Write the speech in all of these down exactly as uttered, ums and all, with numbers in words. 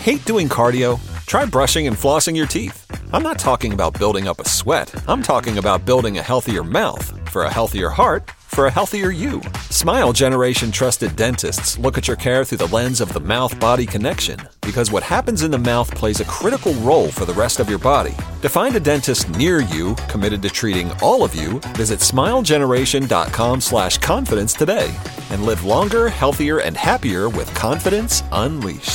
Hate doing cardio? Try brushing and flossing your teeth. I'm not talking about building up a sweat. I'm talking about building a healthier mouth for a healthier heart for a healthier you. Smile Generation trusted dentists look at your care through the lens of the mouth-body connection, because what happens in the mouth plays a critical role for the rest of your body. To find a dentist near you committed to treating all of you, visit smilegeneration.com slash confidence today and live longer, healthier, and happier with confidence unleashed.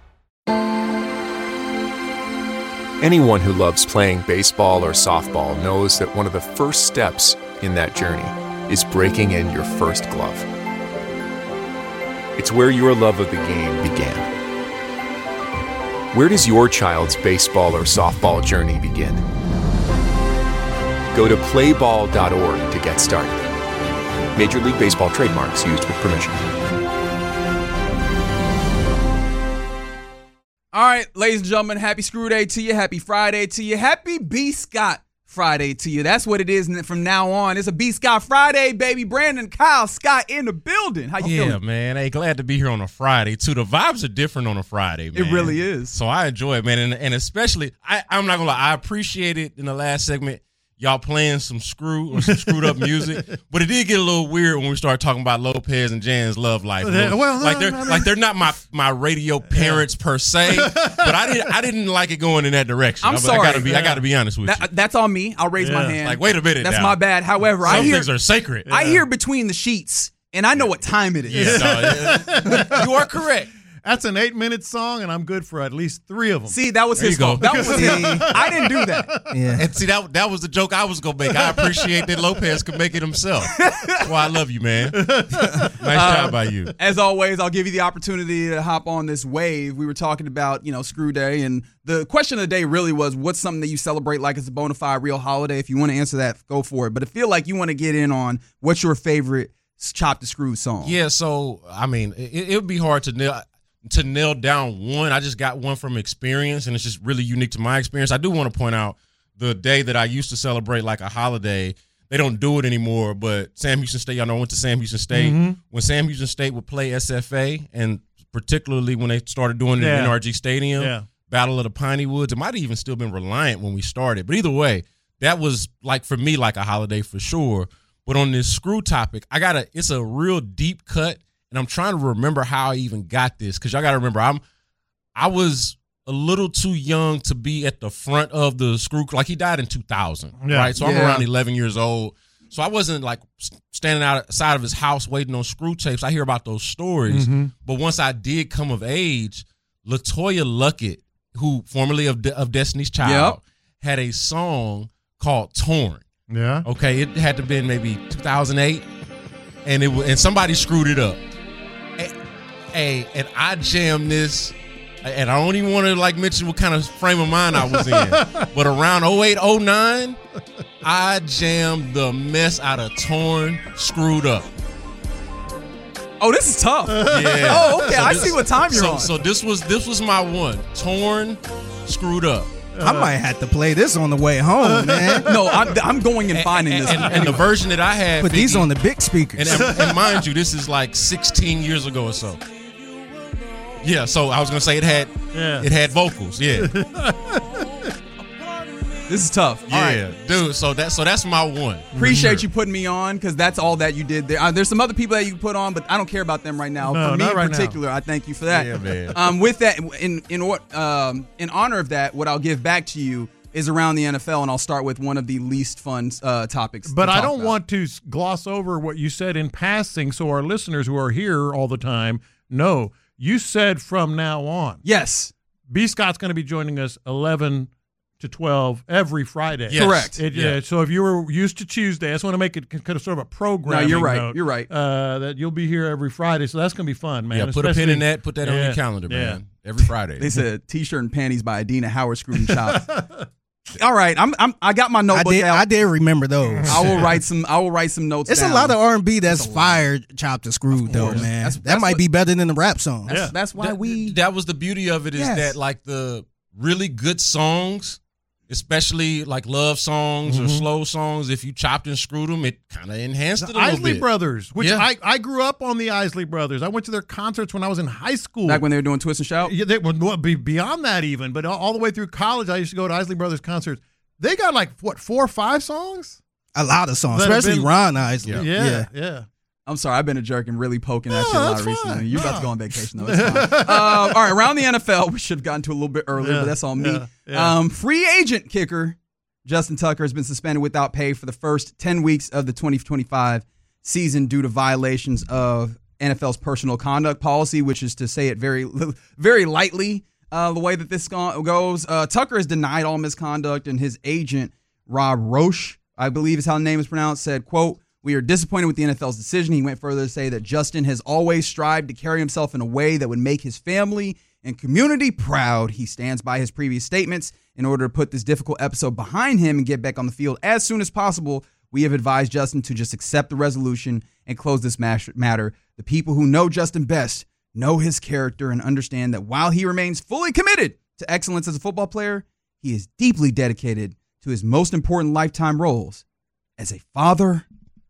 Anyone who loves playing baseball or softball knows that one of the first steps in that journey is breaking in your first glove. It's where your love of the game began. Where does your child's baseball or softball journey begin? Go to play ball dot org to get started. Major League Baseball trademarks used with permission. All right, ladies and gentlemen, happy Screw Day to you. Happy Friday to you. Happy B. Scott Friday to you. That's what it is from now on. It's a B. Scott Friday, baby. Brandon, Kyle, Scott in the building. How you yeah, feeling? Yeah, man. Hey, glad to be here on a Friday, too. The vibes are different on a Friday, man. It really is. So I enjoy it, man. And, and especially, I, I'm not going to lie, I appreciate it in the last segment, y'all playing some screw or some screwed up music. But it did get a little weird when we started talking about Lopez and Jan's love life. Well, well like they're I mean, like they're not my, my radio parents yeah. per se, but I didn't I didn't like it going in that direction. I'm I, sorry. I gotta be yeah. I gotta be honest with that, you. That's on me. I'll raise yeah. my hand. Like, wait a minute. That's now. my bad. However, Some I hear things are sacred. I hear between the sheets, and I know what time it is. Yeah, no, yeah. You are correct. That's an eight-minute song, and I'm good for at least three of them. See, that was there his fault. That was him. I didn't do that. Yeah. And see, that that was the joke I was going to make. I appreciate that Lopez could make it himself. That's why I love you, man. Nice uh, job by you. As always, I'll give you the opportunity to hop on this wave. We were talking about, you know, Screw Day, and the question of the day really was, what's something that you celebrate like it's a bona fide real holiday? If you want to answer that, go for it. But I feel like you want to get in on what's your favorite Chop the Screw song. Yeah, so, I mean, it, it would be hard to nail to nail down one. I just got one from experience, and it's just really unique to my experience. I do want to point out the day that I used to celebrate like a holiday. They don't do it anymore, but Sam Houston State, y'all know I went to Sam Houston State. Mm-hmm. When Sam Houston State would play S F A, and particularly when they started doing it yeah. in N R G Stadium, yeah. Battle of the Piney Woods, it might have even still been Reliant when we started. But either way, that was like for me like a holiday for sure. But on this screw topic, I got a it's a real deep cut. And I'm trying to remember how I even got this, because y'all got to remember, I'm, I was a little too young to be at the front of the screw. Like, he died in two thousand, yeah. right? So I'm yeah. around eleven years old. So I wasn't, like, standing outside of his house waiting on screw tapes. I hear about those stories. Mm-hmm. But once I did come of age, LaToya Luckett, who formerly of, De- of Destiny's Child, yep. had a song called Torn. Yeah. Okay, it had to have been maybe two thousand eight, and it and somebody screwed it up. Hey, and I jammed this, and I don't even want to like mention what kind of frame of mind I was in, but around oh eight, oh nine, I jammed the mess out of Torn, Screwed Up. Oh, this is tough. Yeah. Oh, okay. So I this, see what time you're so, on. So this was this was my one. Torn, Screwed Up. I might have to play this on the way home, man. No, I'm, I'm going and finding and, this. And, and the version that I had. Put these on the big speakers. And, and, and mind you, this is like sixteen years ago or so. Yeah, so I was gonna say it had yeah. it had vocals. Yeah. This is tough. Yeah, all right. Dude. So that so that's my one. Appreciate you putting me on, because that's all that you did there. Uh, there's some other people that you can put on, but I don't care about them right now. No, For me not in right particular, now. I thank you for that. Yeah, man. Um, with that, in in um in honor of that, what I'll give back to you is around the N F L, and I'll start with one of the least fun uh, topics. But to I talk don't about. want to gloss over what you said in passing, so our listeners who are here all the time know. You said from now on. Yes. B. Scott's going to be joining us eleven to twelve every Friday. Yes. Correct. It, yeah. uh, so if you were used to Tuesday, I just want to make it kind of sort of a program. No, you're right. Note, you're right. Uh, that you'll be here every Friday, so that's going to be fun, man. Yeah, put a pin in that. Put that yeah, on your calendar, yeah. man. Every Friday. They said T-shirt and panties by Adina Howard, Screwed and Chop. All right, I'm, I'm I got my notebook I did, out. I did remember those. I will write some. I will write some notes. It's down. a lot of R and B that's fired, chopped and screwed, though, man. That's, that that's might what, be better than the rap song. That's, yeah. that's why that, we. That was the beauty of it is yes. that like the really good songs especially like love songs Mm-hmm. or slow songs, if you chopped and screwed them, it kind of enhanced The it a little Isley bit. Brothers, which Yeah. I, I grew up on the Isley Brothers. I went to their concerts when I was in high school. Back when they were doing Twist and Shout? Yeah, they would be beyond that even, but all, all the way through college, I used to go to Isley Brothers concerts. They got like what four or five songs? A lot of songs, That have especially been- Ron Isley. Yeah, Yeah. yeah. I'm sorry, I've been a jerk and really poking that No, shit a lot that's recently. fine. You're about No. to go on vacation, though. It's fine. uh, all right, around the N F L, we should have gotten to a little bit earlier, Yeah, but that's on me. yeah, yeah. Um, free agent kicker Justin Tucker has been suspended without pay for the first ten weeks of the twenty twenty-five season due to violations of N F L's personal conduct policy, which is to say it very, very lightly. Uh, the way that this go- goes, uh, Tucker has denied all misconduct, and his agent Rob Roche, I believe is how the name is pronounced, said, quote, "We are disappointed with the N F L's decision." He went further to say that Justin has always strived to carry himself in a way that would make his family and community proud. He stands by his previous statements. In order to put this difficult episode behind him and get back on the field as soon as possible, we have advised Justin to just accept the resolution and close this matter. The people who know Justin best know his character and understand that while he remains fully committed to excellence as a football player, he is deeply dedicated to his most important lifetime roles as a father,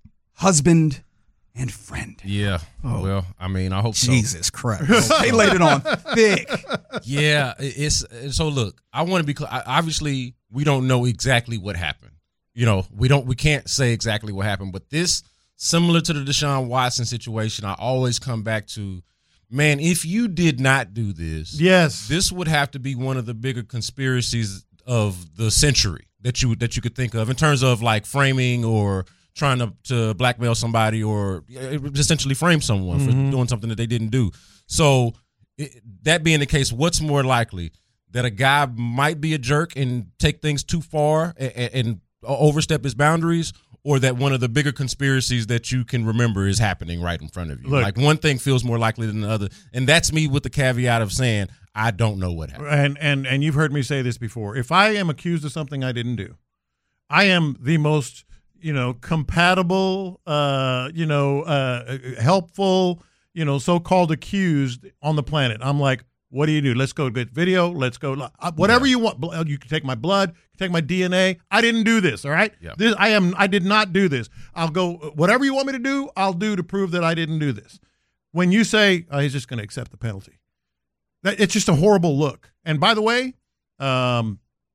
husband, and friend. Yeah. Oh. Well, I mean, I hope so. Jesus Christ. They laid it on thick. Yeah, it's so. Look, I want to be clear. Obviously, we don't know exactly what happened. You know, we don't. We can't say exactly what happened. But this, similar to the Deshaun Watson situation, I always come back to, man. If you did not do this, Yes. this would have to be one of the bigger conspiracies of the century that you that you could think of in terms of like framing or trying to, to blackmail somebody or essentially frame someone Mm-hmm. for doing something that they didn't do. So it, that being the case, what's more likely, that a guy might be a jerk and take things too far and, and overstep his boundaries, or that one of the bigger conspiracies that you can remember is happening right in front of you? Look, like one thing feels more likely than the other. And that's me with the caveat of saying, I don't know what happened. And and and you've heard me say this before. If I am accused of something I didn't do, I am the most, you know, compatible, uh, you know, uh, helpful, you know, so-called accused on the planet. I'm like, what do you do? Let's go get video. Let's go. Whatever you want. You can take my blood, take my D N A. I didn't do this. All right. Yeah. This, I am. I did not do this. I'll go. Whatever you want me to do, I'll do to prove that I didn't do this. When you say, oh, he's just going to accept the penalty, that it's just a horrible look. And by the way, um,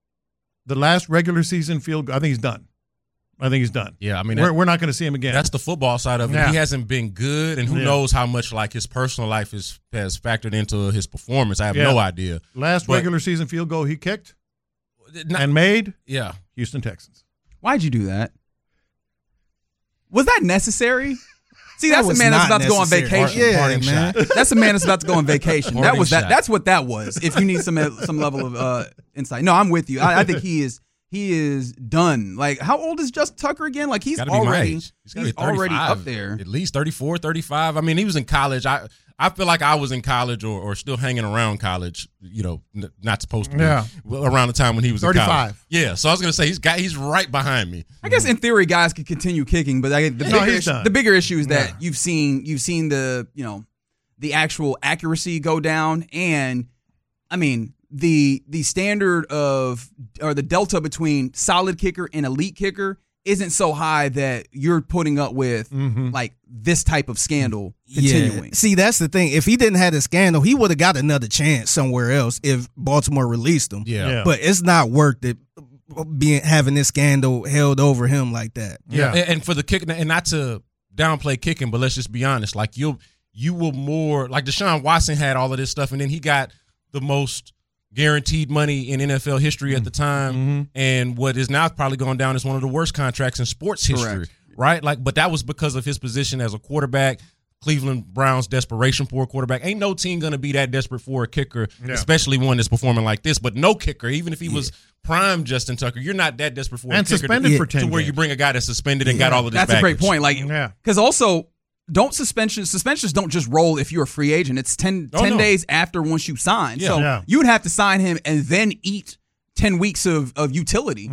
the last regular season field, I think he's done. I think he's done. Yeah, I mean, we're, that, we're not going to see him again. that's the football side of it. Yeah. He hasn't been good, and who Yeah. knows how much like his personal life is, has factored into his performance. I have Yeah. no idea. last but- regular season field goal he kicked Not- and made, yeah, Houston Texans. Why'd you do that? Was that necessary? See, That that's a was man that's not about to go on necessary. vacation. Yeah, Parting man. shot. That's a man that's about to go on vacation. That Parting was that. shot. That's what that was. If you need some some level of uh, insight, no, I'm with you. I, I think he is he is done. Like, how old is Justin Tucker again? Like, he's Gotta be my already age. he's, gotta be already thirty-five, up there. at least thirty-four, thirty-five. I mean, he was in college. I I feel like I was in college or, or still hanging around college. You know, n- not supposed to be Yeah. well, around the time when he was in college. thirty-five. Yeah, so I was gonna say he's got he's right behind me. I guess in theory, guys could continue kicking, but I, the No, bigger he's issue, done. the bigger issue is that Yeah. you've seen you've seen the you know the actual accuracy go down, and I mean the the standard of or the delta between solid kicker and elite kicker isn't so high that you're putting up with Mm-hmm. like this type of scandal continuing. Yeah. See, that's the thing. If he didn't have the scandal, he would have got another chance somewhere else if Baltimore released him. Yeah. Yeah. But it's not worth it being having this scandal held over him like that. Yeah. And, and for the kicking, and not to downplay kicking, but let's just be honest. Like you, you were more like Deshaun Watson had all of this stuff, and then he got the most guaranteed money in N F L history at the time, Mm-hmm. and what is now probably going down as one of the worst contracts in sports history. Correct. Right? Like, but that was because of his position as a quarterback. Cleveland Browns' desperation for a quarterback. Ain't no team gonna be that desperate for a kicker, Yeah. especially one that's performing like this. But no kicker, even if he was prime Justin Tucker, you're not that desperate for And a kicker suspended to, for ten to where games. you bring a guy that's suspended and got all of this That's a great baggage. point. Like, Yeah. because also don't suspensions suspensions don't just roll if you're a free agent. It's ten, Oh, ten no. days after once you sign. Yeah. So Yeah. you would have to sign him and then eat ten weeks of, of utility. Yeah.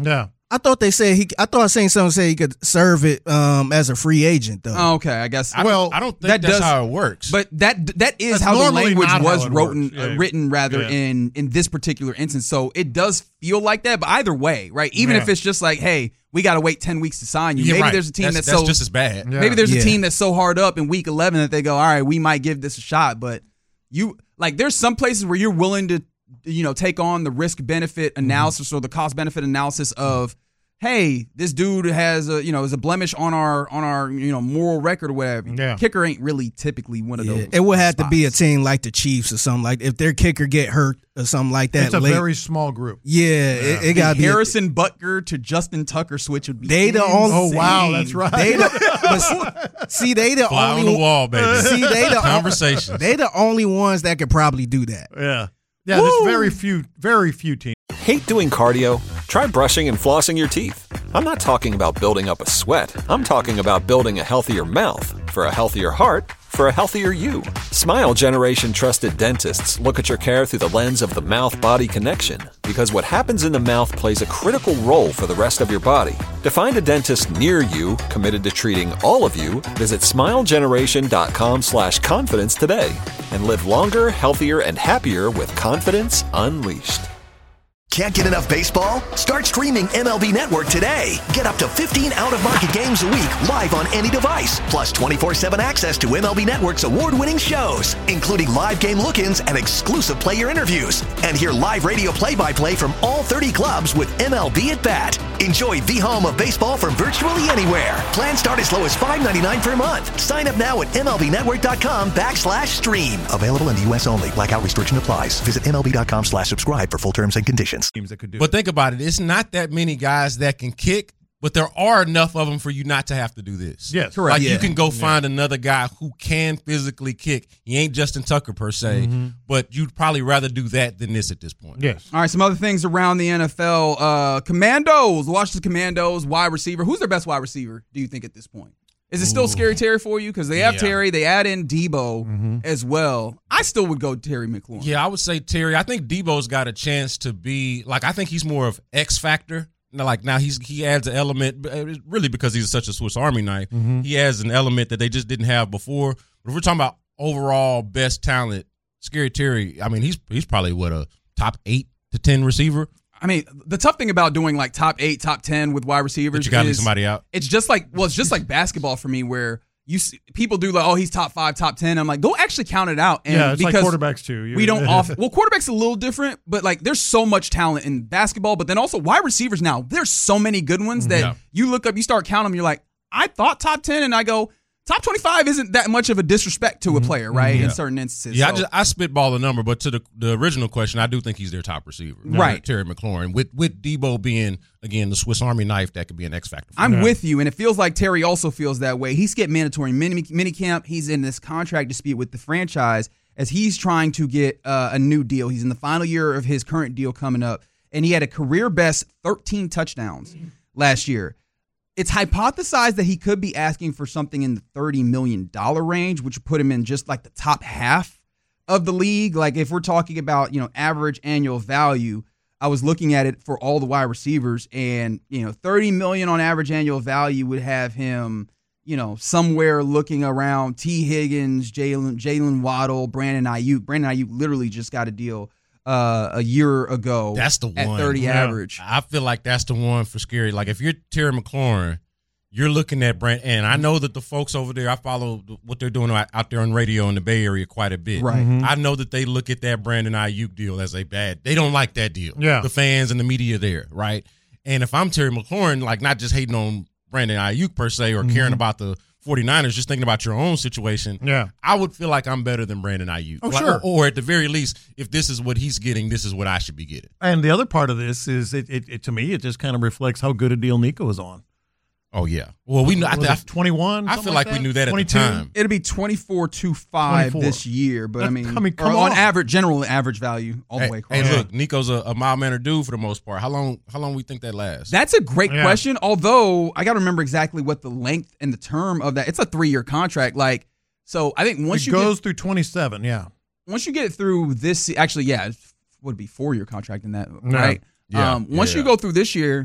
I thought they said he. I thought I seen someone say he could serve it um, as a free agent though. Oh, okay, I guess. I, Well, I don't think that that's does- how it works. But that that is That's how the normally language not was how it written, works. Yeah. uh, written rather Yeah. in in this particular instance. So it does feel like that. But either way, right? Even Yeah. if it's just like, hey, we got to wait ten weeks to sign you. Yeah, Maybe right. there's a team that's, that's so just as bad. Yeah. maybe there's Yeah. a team that's so hard up in week eleven that they go, all right, we might give this a shot. But you like, there's some places where you're willing to, you know, take on the risk benefit analysis mm-hmm. or the cost benefit analysis of. Hey, this dude has a you know is a blemish on our on our you know moral record or whatever. Yeah. Kicker ain't really typically one of Yeah, those. it would have to be a spots. team like the Chiefs or something like if their kicker get hurt or something like that. It's a late. very small group. yeah, it, it got to be. a- Harrison Butker to Justin Tucker switch would be. They the only- Oh, wow, insane. that's right. They the, but see, they the Fly only on the wall, baby. See, they the Conversations. They the only ones that could probably do that. Yeah. Yeah, there's very few, very few teams. Hate doing cardio? Try brushing and flossing your teeth. I'm not talking about building up a sweat. I'm talking about building a healthier mouth. For a healthier heart, for a healthier you. Smile Generation trusted dentists look at your care through the lens of the mouth-body connection, because what happens in the mouth plays a critical role for the rest of your body. To find a dentist near you committed to treating all of you, visit smilegeneration.com slash confidence today and live longer, healthier, and happier with confidence unleashed. Can't get enough baseball? Start streaming M L B Network today. Get up to fifteen out-of-market games a week live on any device, plus twenty-four seven access to M L B Network's award-winning shows, including live game look-ins and exclusive player interviews. And hear live radio play-by-play from all thirty clubs with M L B at Bat. Enjoy the home of baseball from virtually anywhere. Plans start as low as five ninety-nine per month. Sign up now at MLBnetwork.com backslash stream. Available in the U S only. Blackout restriction applies. Visit MLB.com slash subscribe for full terms and conditions. Teams that could do But it. think about it. It's not that many guys that can kick, but there are enough of them for you not to have to do this. Yes. Correct. Like Yeah. you can go find another guy who can physically kick. He ain't Justin Tucker per se, but you'd probably rather do that than this at this point. Yes. All right, some other things around the N F L. Uh, Commandos, Washington Commandos, wide receiver. Who's their best wide receiver, do you think, at this point? Is it still Scary Terry for you? Because they have Yeah. Terry. They add in Debo as well. I still would go Terry McLaurin. Yeah, I would say Terry. I think Debo's got a chance to be like. I think he's more of X factor. Now, like now, he's he adds an element, really because he's such a Swiss Army knife. He adds an element that they just didn't have before. But if we're talking about overall best talent, Scary Terry. I mean, he's he's probably what a top eight to ten receiver. I mean, the tough thing about doing like top eight, top ten with wide receivers But you got to leave is somebody out. it's just like, well, it's just like basketball for me where you see, people do like, oh, he's top five, top ten. I'm like, go actually count it out. And Yeah, it's like because quarterbacks too. You- we don't often, well, quarterback's a little different, but like there's so much talent in basketball, but then also wide receivers now, there's so many good ones that Yeah. you look up, you start counting them, you're like, I thought top ten, and I go, top twenty-five isn't that much of a disrespect to a player, right? Yeah. In certain instances. Yeah, I So- just I spitball the number, but to the the original question, I do think he's their top receiver, Right. Terry McLaurin, with with Debo being again the Swiss Army knife that could be an X factor. For I'm him. with you, and it feels like Terry also feels that way. He's getting mandatory mini, mini camp. He's in this contract dispute with the franchise as he's trying to get uh, a new deal. He's in the final year of his current deal coming up, and he had a career best thirteen touchdowns last year. It's hypothesized that he could be asking for something in the thirty million dollars range, which would put him in just like the top half of the league. Like if we're talking about, you know, average annual value, I was looking at it for all the wide receivers, and, you know, thirty million dollars on average annual value would have him, you know, somewhere looking around T. Higgins, Jalen Jalen Waddle, Brandon Ayuk. Brandon Ayuk literally just got a deal uh, a year ago. That's the at one. thirty Yeah. average. I feel like that's the one for Scary. Like if you're Terry McLaurin, you're looking at Brand, and I know that the folks over there, I follow what they're doing out out there on radio in the Bay Area quite a bit. Right. I know that they look at that Brandon Ayuk deal as a bad. They don't like that deal. Yeah. The fans and the media there, right? And if I'm Terry McLaurin, like not just hating on Brandon Ayuk per se or caring about the 49ers, just thinking about your own situation, Yeah. I would feel like I'm better than Brandon Ayuk. Oh, Like, sure. Or, or at the very least, if this is what he's getting, this is what I should be getting. And the other part of this is, it, it, it to me, it just kind of reflects how good a deal Nico is on. Oh yeah. Well, we know. I, Was I, it twenty-one? I feel like we knew that at the time. It'll be twenty-four to five twenty-four. this year, but I That's- mean, I mean, or come on on. average, general average value all Hey, the way across. hey, look, Nico's a, a mild mannered dude for the most part. How long? How long we think that lasts? That's a great Yeah. question. Although I got to remember exactly what the length and the term of that. It's a three-year contract. Like, so I think once It you goes get, through twenty-seven, yeah. once you get through this, actually, yeah, it would be four-year contract in that, Yeah. right? Yeah, Um, once yeah. you go through this year,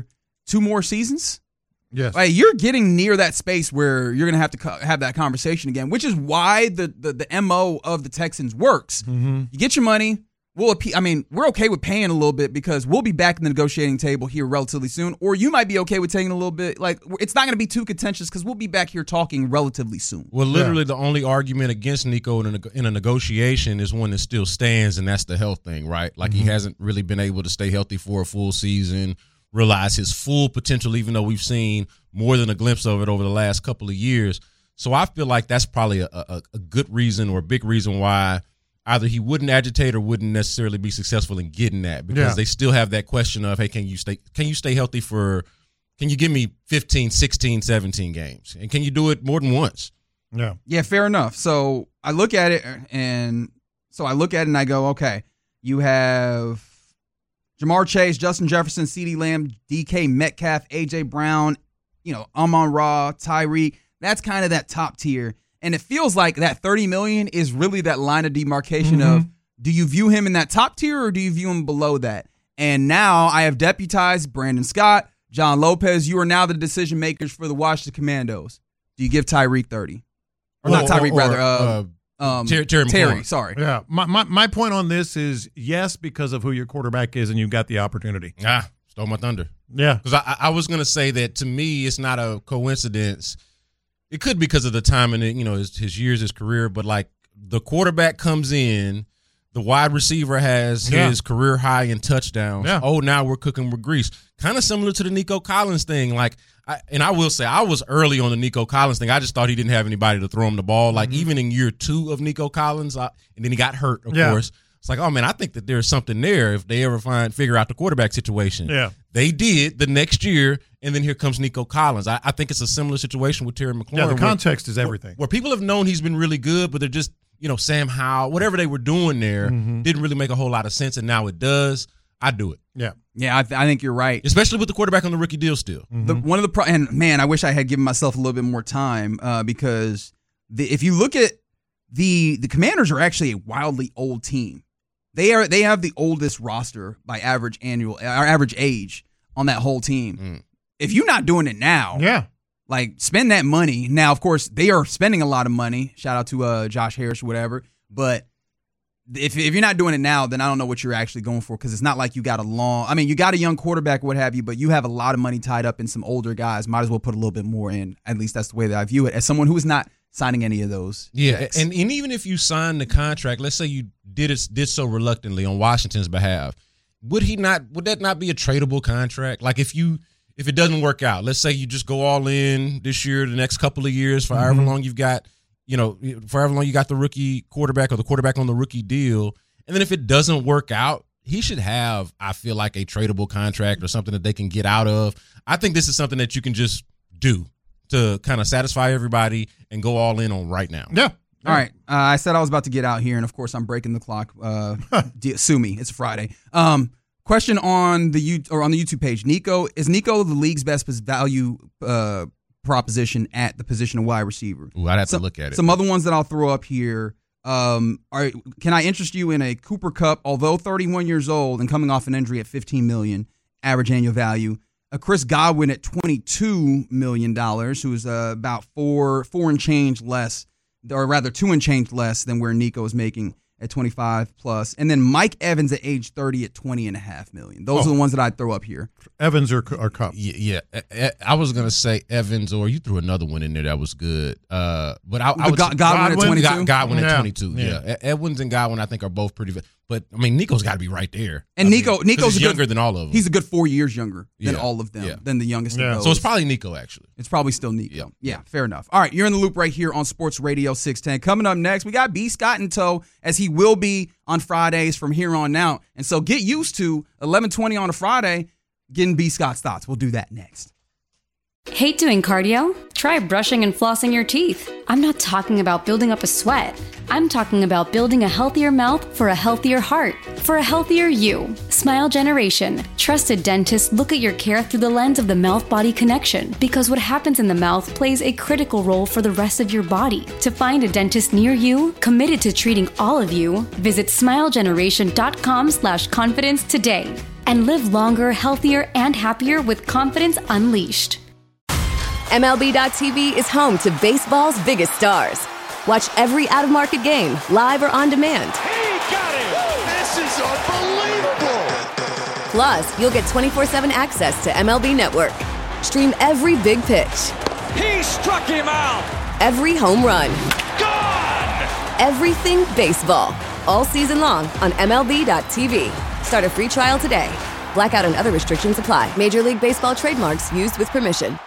two more seasons? Yes. Like, you're getting near that space where you're going to have to co- have that conversation again, which is why the the, the M O of the Texans works. Mm-hmm. You get your money. We'll, I mean, we're okay with paying a little bit because we'll be back in the negotiating table here relatively soon. Or you might be okay with taking a little bit. Like, it's not going to be too contentious because we'll be back here talking relatively soon. Well, literally, Yeah. the only argument against Nico in a, in a negotiation is one that still stands, and that's the health thing, right? Like, Mm-hmm. he hasn't really been able to stay healthy for a full season, realize his full potential, even though we've seen more than a glimpse of it over the last couple of years. So I feel like that's probably a, a, a good reason or a big reason why either he wouldn't agitate or wouldn't necessarily be successful in getting that, because Yeah. they still have that question of, hey, can you stay can you stay healthy for, can you give me fifteen, sixteen, seventeen games? And can you do it more than once? Yeah. Yeah, fair enough. So I look at it, and so I look at it and I go, okay, you have Jamar Chase, Justin Jefferson, CeeDee Lamb, D K Metcalf, A J Brown, you know, Amon-Ra, Tyreek. That's kind of that top tier. And it feels like that thirty million dollars is really that line of demarcation Mm-hmm. of, do you view him in that top tier or do you view him below that? And now I have deputized Brandon Scott, John Lopez. You are now the decision makers for the Washington Commandos. Do you give Tyreek thirty? Or not Tyreek, or, rather. Uh, uh, um, Terry, Terry, Terry, McLaurin. sorry. Yeah. My, my my point on this is yes, because of who your quarterback is and you've got the opportunity. Ah, stole my thunder. Yeah. Because I, I was going to say that, to me, it's not a coincidence. It could be because of the time and, you know, his, his years, his career, but like the quarterback comes in, the wide receiver has Yeah. his career high in touchdowns. Yeah. Oh, now we're cooking with grease. Kind of similar to the Nico Collins thing. Like, I, and I will say, I was early on the Nico Collins thing. I just thought he didn't have anybody to throw him the ball. Like, Mm-hmm. even in year two of Nico Collins, I, and then he got hurt, of Yeah. course. It's like, oh man, I think that there's something there if they ever find figure out the quarterback situation. Yeah. They did the next year, and then here comes Nico Collins. I, I think it's a similar situation with Terry McLaurin. Yeah, the where- context is everything. Where people have known he's been really good, but they're just, you know, Sam Howell, whatever they were doing there Mm-hmm. didn't really make a whole lot of sense, and now it does. I do it. Yeah. Yeah, I, th- I think you're right. Especially with the quarterback on the rookie deal still. The, one of the pro- and man, I wish I had given myself a little bit more time uh, because the, if you look at the the Commanders are actually a wildly old team. They are they have the oldest roster by average annual or average age on that whole team. Mm. If you're not doing it now, Yeah. like spend that money. Now, of course, they are spending a lot of money. Shout out to uh, Josh Harris or whatever. But if if you're not doing it now, then I don't know what you're actually going for, because it's not like you got a long. I mean, you got a young quarterback, what have you, but you have a lot of money tied up in some older guys. Might as well put a little bit more in. At least that's the way that I view it. As someone who is not signing any of those. Yeah, checks. and, and even if you signed the contract, let's say you did it did so reluctantly on Washington's behalf, would he not? Would that not be a tradable contract? Like if you if it doesn't work out, let's say you just go all in this year, the next couple of years, for however long you've got, you know, for however long you got the rookie quarterback or the quarterback on the rookie deal, and then if it doesn't work out, he should have, I feel like, a tradable contract or something that they can get out of. I think this is something that you can just do to kind of satisfy everybody and go all in on right now. Yeah. All right. Uh, I said I was about to get out here, and of course, I'm breaking the clock. Uh, d- sue me. It's Friday. Um, question on the U- or on the YouTube page. Nico is Nico the league's best value uh, proposition at the position of wide receiver? Ooh, I'd have some, to look at it. Some other ones that I'll throw up here. Um, are can I interest you in a Cooper Kupp, although thirty-one years old and coming off an injury at fifteen million dollars average annual value? A Chris Godwin at twenty-two million dollars, who's uh, about four four and change less, or rather two and change less than where Nico is making at twenty-five plus. And then Mike Evans at age thirty at twenty and a half million. Those Oh. are the ones that I'd throw up here. Evans or, or Kupp. Yeah, yeah. I- I was gonna say Evans, or you threw another one in there that was good. Uh, but I, I The would Go- Godwin at twenty-two? God- Godwin Yeah. at twenty-two. Yeah. Yeah. E- Edwins and Godwin, I think, are both pretty. But I mean, Nico's got to be right there. And I Nico, mean, 'cause Nico's he's a good- younger than all of them. He's a good four years younger than Yeah. all of them, Yeah. than the youngest Yeah. of those. so it's probably Nico actually. It's probably still Nico. Yeah. Yeah, fair enough. All right, you're in the loop right here on Sports Radio six ten. Coming up next, we got B. Scott in tow, as he will be on Fridays from here on out. And so get used to eleven twenty on a Friday, getting B. Scott's thoughts. We'll do that next. Hate doing cardio? Try brushing and flossing your teeth. I'm not talking about building up a sweat. I'm talking about building a healthier mouth for a healthier heart, for a healthier you. Smile Generation. Trusted dentists look at your care through the lens of the mouth-body connection, because what happens in the mouth plays a critical role for the rest of your body. To find a dentist near you, committed to treating all of you, visit smilegeneration.com slash confidence today. and live longer, healthier, and happier with confidence unleashed. M L B dot T V is home to baseball's biggest stars. Watch every out-of-market game, live or on demand. He got it! This is unbelievable! Plus, you'll get twenty-four seven access to M L B Network. Stream every big pitch. He struck him out! Every home run. Gone! Everything baseball. All season long on M L B dot T V. Start a free trial today. Blackout and other restrictions apply. Major League Baseball trademarks used with permission.